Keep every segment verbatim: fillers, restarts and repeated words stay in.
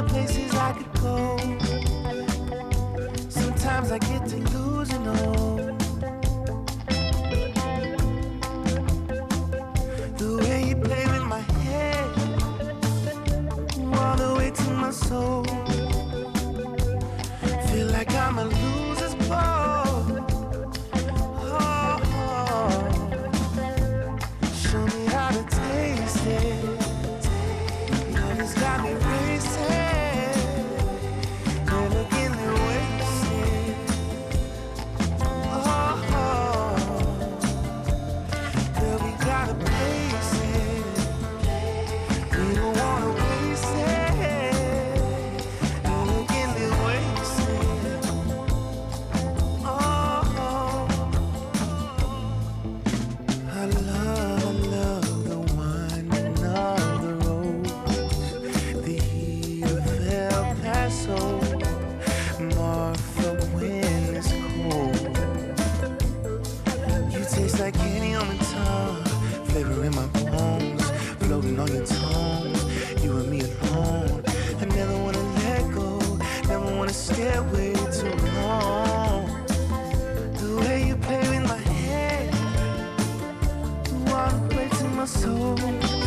places I could go. Sometimes I get to losing hope. The way you play with my head, all the way to my soul. Feel like I'm a loser's ball. Oh, oh. Show me how to taste it. Love has got me racing. You're looking to waste it. Oh, oh. Girl, we gotta place it. We don't wanna waste it. You're looking to waste it. Oh, oh. I love, I love the winding of the road, the heat of El Paso, Martha when it's cold. You taste like candy on my tongue, flavor in my bones, floating on your tones. You and me alone. I never wanna let go, never wanna stay away too long. The way you play with my head, all the way to my soul.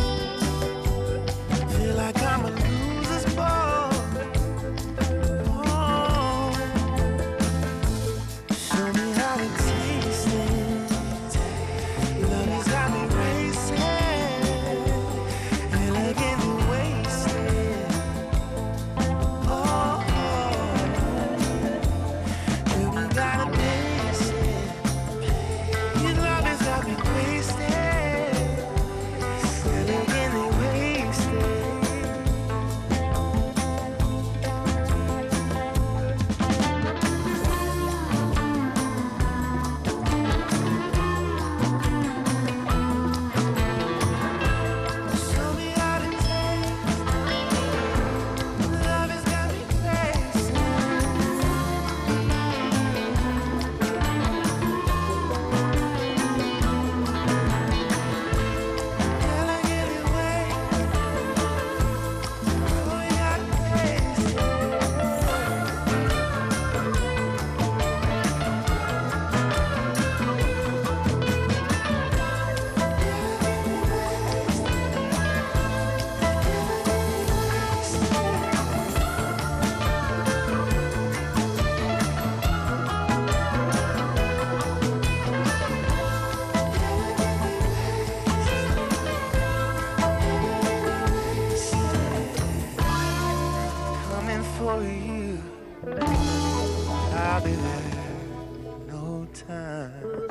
Feel like I'm a loser's ball. Oh, show me how to taste it. Love has got me racing. Feel like getting wasted. Oh, girl, we gotta place it. Your love has got me wasted. Feel like getting wasted. Show me how to taste. Love has got me wasted. Girl, I get it wasted. Oh, we gotta taste it. Coming for you. I'll be there. No time.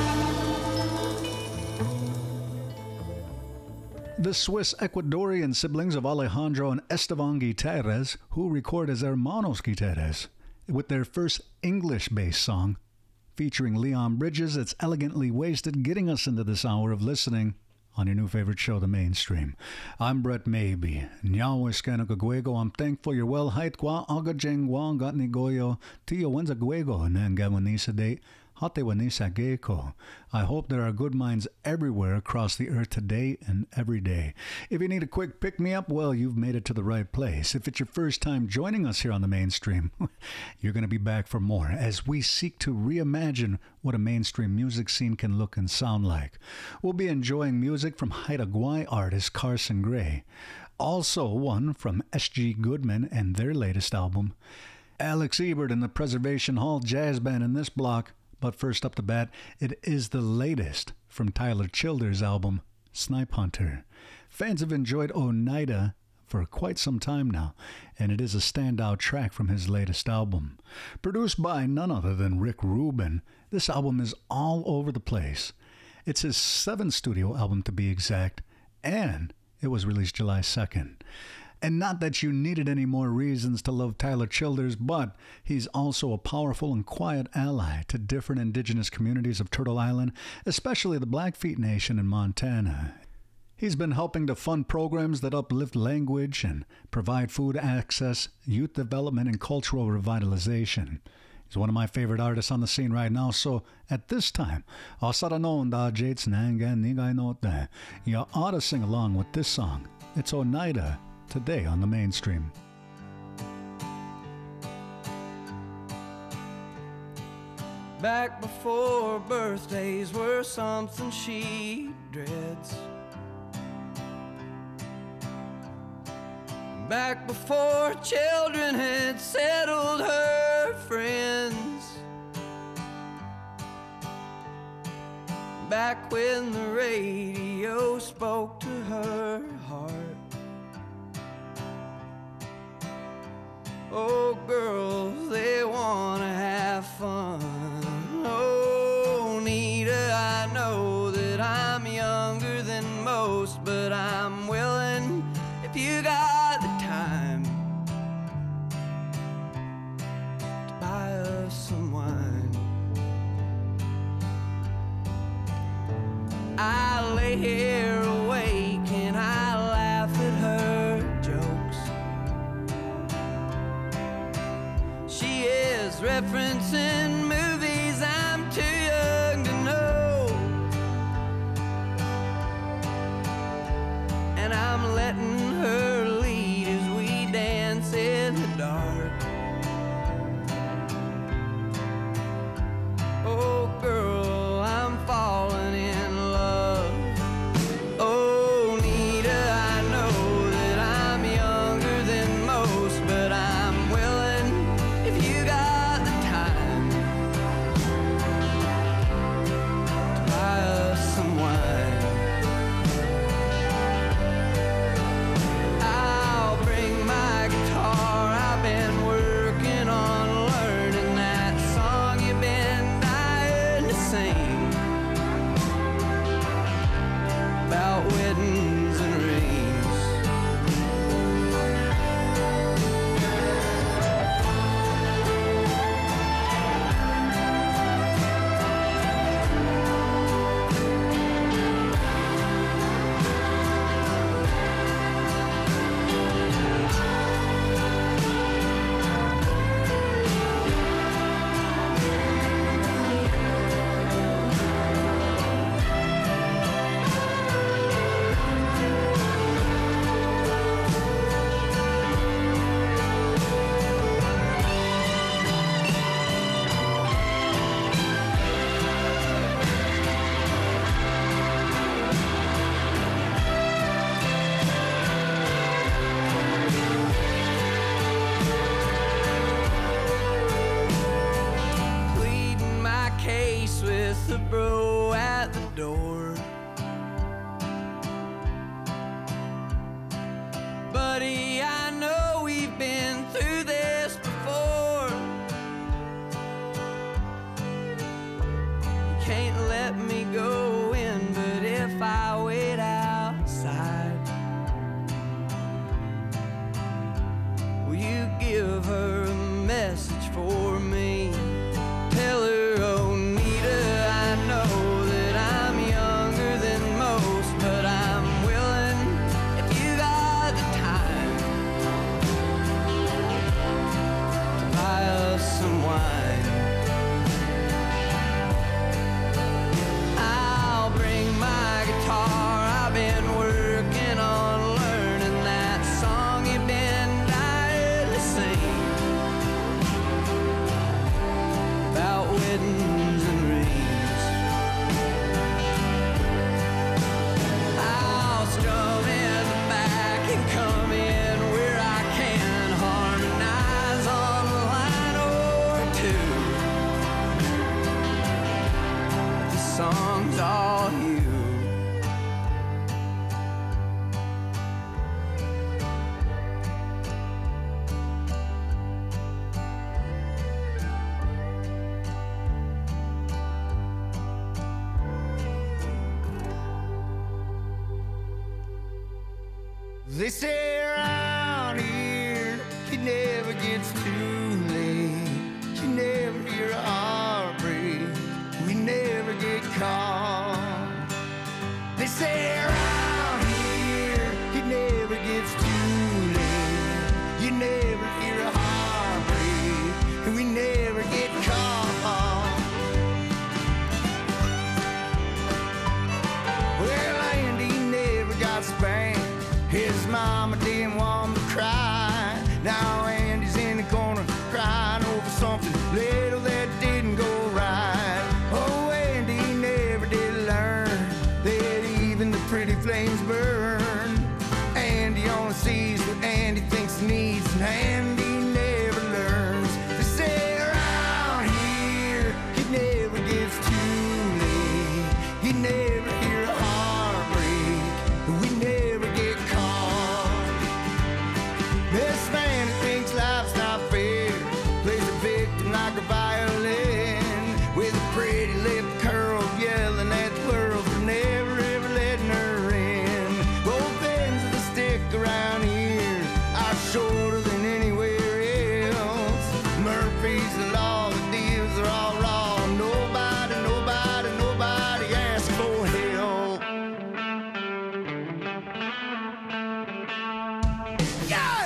The Swiss-Ecuadorian siblings of Alejandro and Esteban Gutierrez, who record as Hermanos Gutierrez, with their first English-based song, featuring Leon Bridges, it's elegantly wasted, getting us into this hour of listening on your new favorite show, The Mainstream. I'm Brett Maybe. Nyaweskanakaguego. I'm thankful you're well. Hait kwa agajeng wa gatni goyo. Tiyo wenza guego nangawanisa de. Hatewanisa geko. I hope there are good minds everywhere across the earth today and every day. If you need a quick pick-me-up, well, you've made it to the right place. If it's your first time joining us here on The Mainstream, you're going to be back for more as we seek to reimagine what a mainstream music scene can look and sound like. We'll be enjoying music from Haida Gwaii artist Carson Gray. Also one from S G Goodman and their latest album. Alex Ebert and the Preservation Hall Jazz Band in this block. But first up the bat, it is the latest from Tyler Childers' album, Snipe Hunter. Fans have enjoyed Oneida for quite some time now, and it is a standout track from his latest album. Produced by none other than Rick Rubin, this album is all over the place. It's his seventh studio album to be exact, and it was released July second. And not that you needed any more reasons to love Tyler Childers, but he's also a powerful and quiet ally to different indigenous communities of Turtle Island, especially the Blackfeet Nation in Montana. He's been helping to fund programs that uplift language and provide food access, youth development, and cultural revitalization. He's one of my favorite artists on the scene right now, so at this time, you ought to sing along with this song. It's Oneida, today on The Mainstream. Back before birthdays were something she dreads. Back before children had settled her friends. Back when the radio spoke to her heart. Oh, girls, they wanna have fun. Oh, Nita, I know that I'm younger than most, but I'm willing, if you got the time, to buy us some wine. I lay here awake and I laugh at her jokes. She is referencing movies I'm too young to know, and I'm letting her lead as we dance in the dark. Oh, girl, I'm falling in love. Oh, Nita, I know that I'm younger than most, but I'm willing, if you got the time, to buy us some wine. I'll bring my guitar. I've been working on learning that song you've been dying to sing about weddings and rings. Pleading my case with the bro at the door. Buddy, I know we've been through this before. You can't let me go in, but if I wait outside, will you give her a message for me? Tell her, oh, Nita, I know that I'm younger than most, but I'm willing, if you got the time, to buy us some wine. I'll bring my guitar. I've been working on learning that song you've been dying to sing about weddings and rings. I'll strum in the back and come in where I can, harmonize on a line or two. The song's all you. They say around here it never gets too late. You never hear a heartbreak. We never get caught. They say around here it never gets too late. You never hear a heartbreak, and we never get caught. Well, Andy never got spanked. His mama didn't want him to cry. Now Andy's in the corner and he never learns. They say around here he never gets too late. He never hear a heartbreak. We never get caught. This man who thinks life's not fair plays a victim like a violin with a pretty lip curl, yelling at the world for never ever letting her in. Both ends of the stick around here are shorter than anywhere else. Murphy's law, the deals are all wrong. Nobody, nobody, nobody asks for help. Yeah!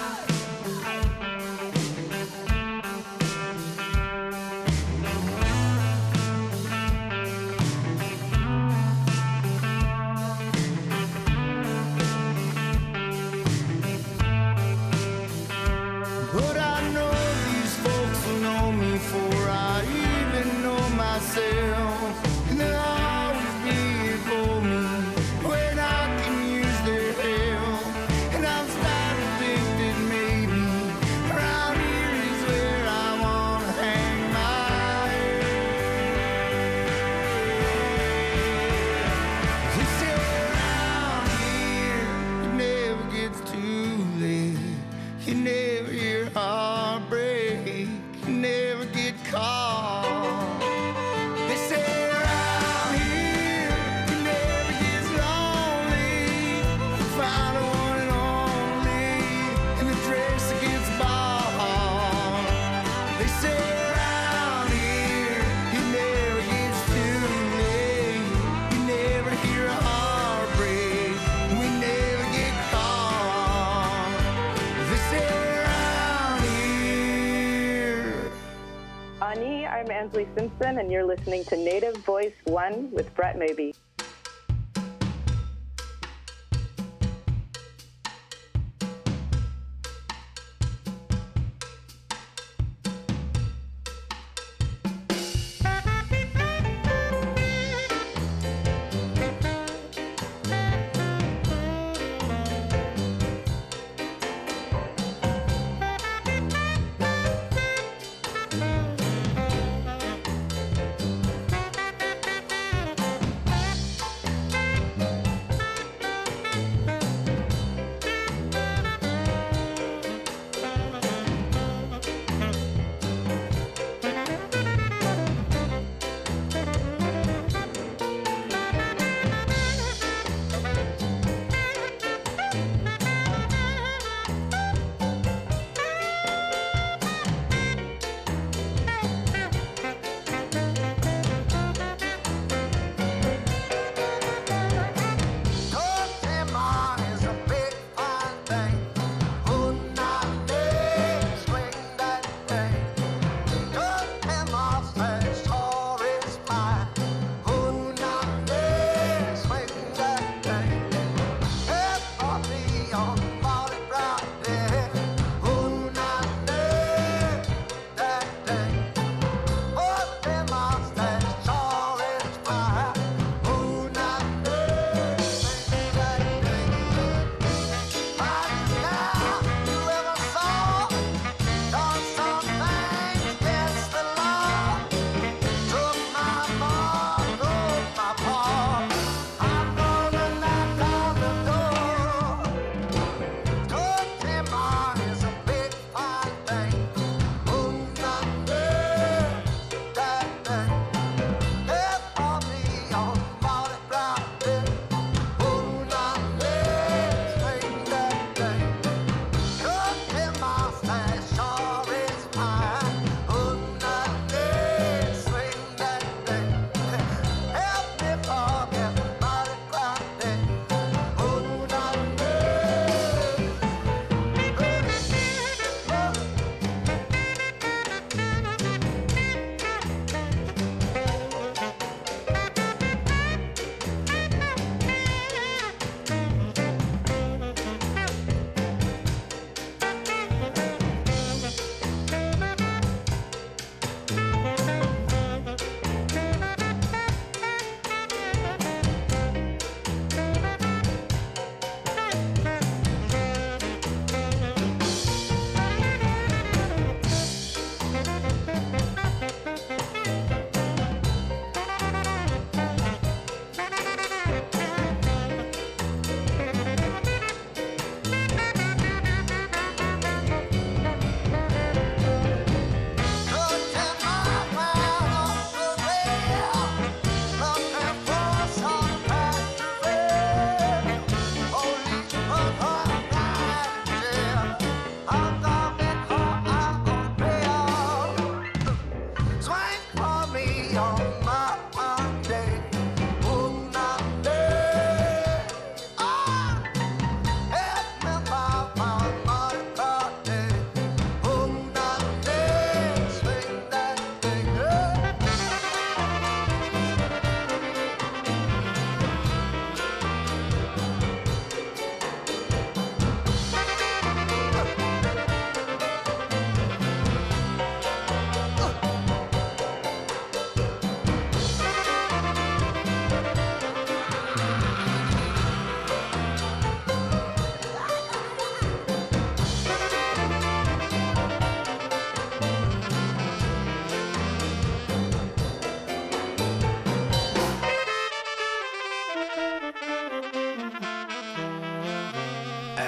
But I know these folks will know me before I even know myself. And they'll always be here for me when I can use their help. And I'm slightly addicted, maybe. Around here is where I wanna hang my head. They say around here it never gets too late. You never hear heartbreak, you never get caught. They say around here you never gets lonely. Find a one and only, and the dress gets bought. They say around here you never gets too late. You never hear a heartbreak, we never get caught. They say around here. Ani, I'm Ansley Simpson, and you're listening to Native Voice One with Brett Maybe.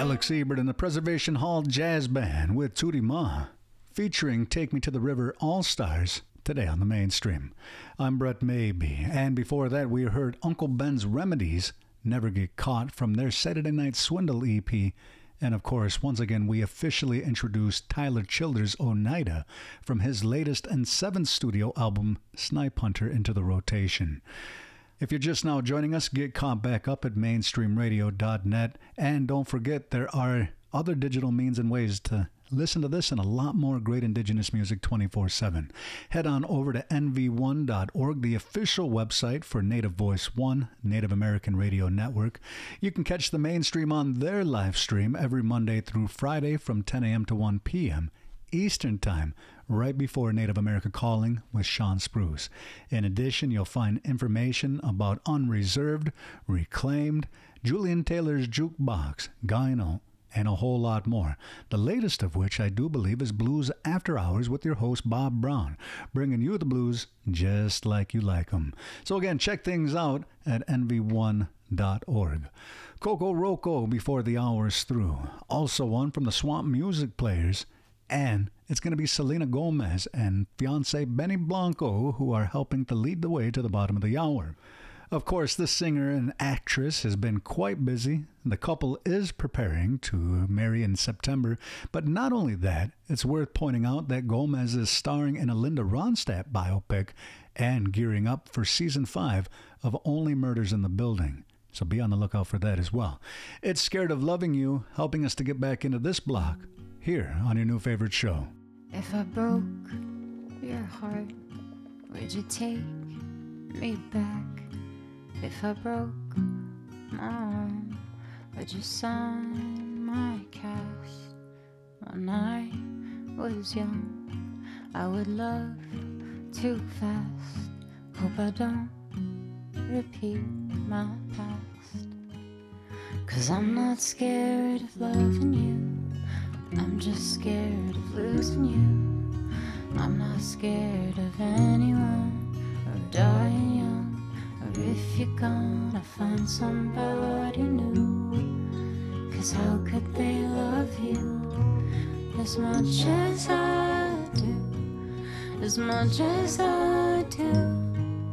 Alex Ebert and the Preservation Hall Jazz Band with Tootie Ma, featuring Take Me to the River All-Stars, today on the Mainstream. I'm Brett Maybe, and before that we heard Uncle Ben's Remedies, Never Get Caught, from their Saturday Night Swindle E P. And of course, once again, we officially introduced Tyler Childers' Oneida from his latest and seventh studio album, Snipe Hunter, into the rotation. If you're just now joining us, get caught back up at mainstream radio dot net. And don't forget, there are other digital means and ways to listen to this and a lot more great indigenous music twenty-four seven. Head on over to N V one dot org, the official website for Native Voice One, Native American Radio Network. You can catch the Mainstream on their live stream every Monday through Friday from ten a.m. to one p.m. Eastern Time, right before Native America Calling with Sean Spruce. In addition, you'll find information about Unreserved, Reclaimed, Julian Taylor's Jukebox, Gyno, and a whole lot more. The latest of which I do believe is Blues After Hours with your host Bob Brown, bringing you the blues just like you like them. So again, check things out at N V one dot org. Coco Roco before the hour's through. Also one from the Swamp Music Players. And it's going to be Selena Gomez and fiancé Benny Blanco who are helping to lead the way to the bottom of the hour. Of course, this singer and actress has been quite busy. The couple is preparing to marry in September. But not only that, it's worth pointing out that Gomez is starring in a Linda Ronstadt biopic and gearing up for season five of Only Murders in the Building. So be on the lookout for that as well. It's Scared of Loving You, helping us to get back into this block here on your new favorite show. If I broke your heart, would you take me back? If I broke my arm, would you sign my cast? When I was young, I would love too fast. Hope I don't repeat my past. 'Cause I'm not scared of loving you, I'm just scared of losing you. I'm not scared of anyone or dying young, or if you're gonna find somebody new. 'Cause how could they love you as much as I do, as much as I do?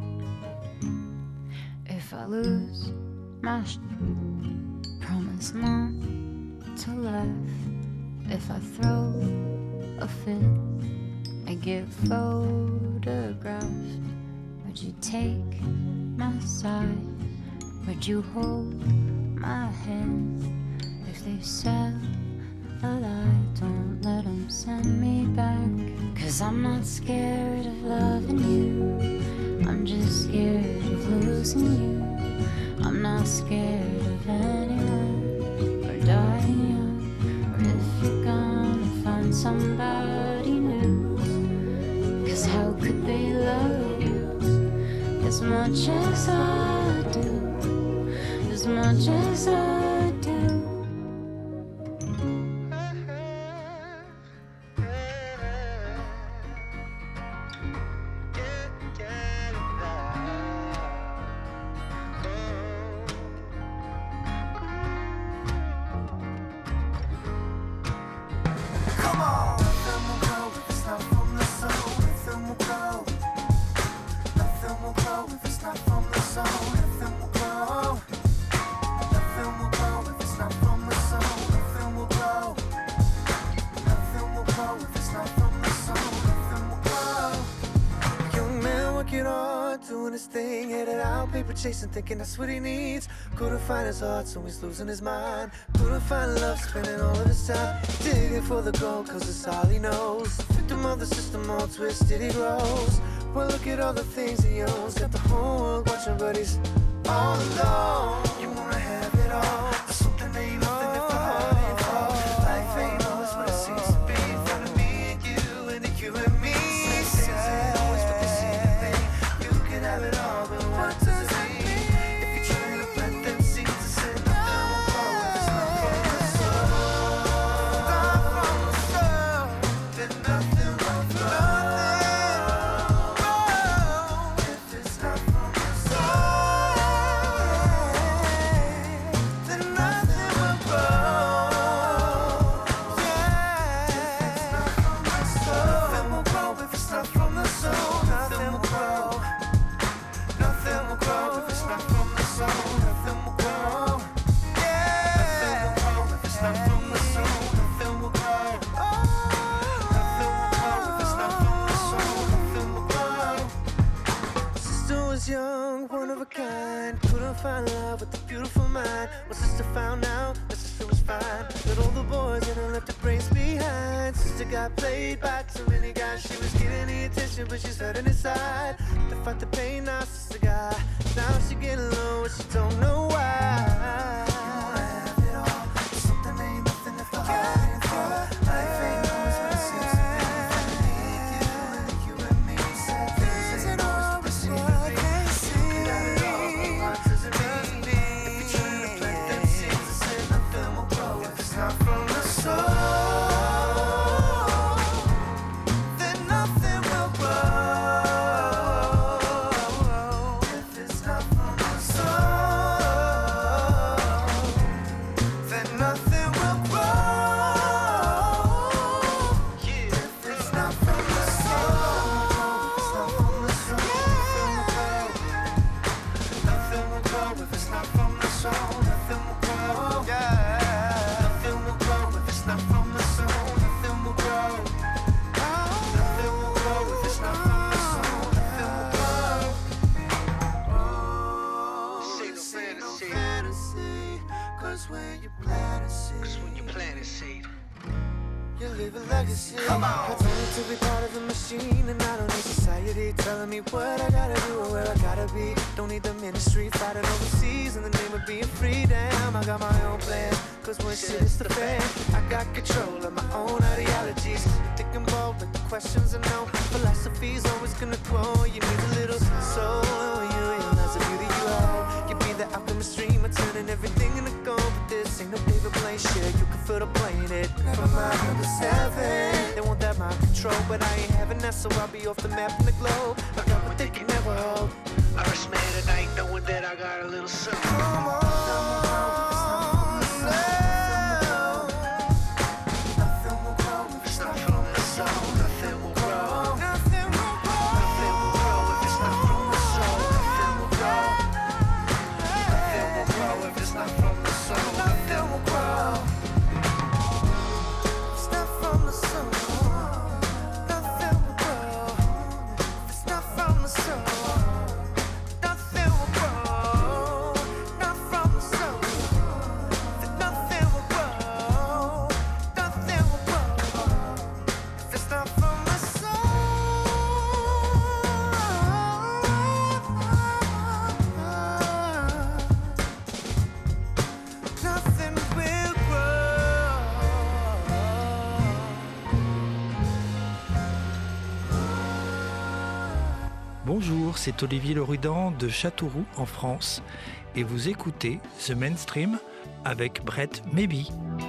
If I lose my sh- promise not to laugh. If I throw a fit, I get photographed. Would you take my side? Would you hold my hand? If they sell a lie, don't let them send me back. 'Cause I'm not scared of loving you, I'm just scared of losing you. I'm not scared of anyone or dying young, if you're gonna find somebody new. 'Cause how could they love you as much as I do, as much as I do? Chasing, thinking that's what he needs. Couldn't find his heart, so he's losing his mind. Couldn't find love, spending all of his time digging for the gold, 'cause it's all he knows. Victim of the system, all twisted he grows. Well, look at all the things he owns. Got the whole world watching, but he's all alone. You wanna have it all, there's something that ain't nothing if the heart ain't full. Life ain't always what it seems to be. In front of me and you, and then you and me. Same things ain't always what they seem to be. You can have it all, but what does it mean? Then got played by too many guys. She was getting the attention, but she's hurting inside. To fight the pain, now she's a guy. Now she getting low, but she don't know why. Come on. I told you to be part of the machine, and I don't need society telling me what I gotta do or where I gotta be. Don't need the ministry fighting overseas in the name of being free. Damn, I got my own plan, cause when shit hits the fan, I got control of my own ideologies. Thinking bold with the questions I know. Philosophy's always gonna grow. You need a little soul when you realize the beauty you have. You be the alchemist stream, I'm turning everything into gold. But this ain't no David Blaine shit. You can feel the plane it from my number seven. They want that mind control, but I ain't having that, so I'll be off the map in the globe. I got what they can never hold. I rest man tonight knowing that I got a little something. Come on. Bonjour, c'est Olivier Lerudan de Châteauroux en France et vous écoutez The Mainstream avec Brett Maybe.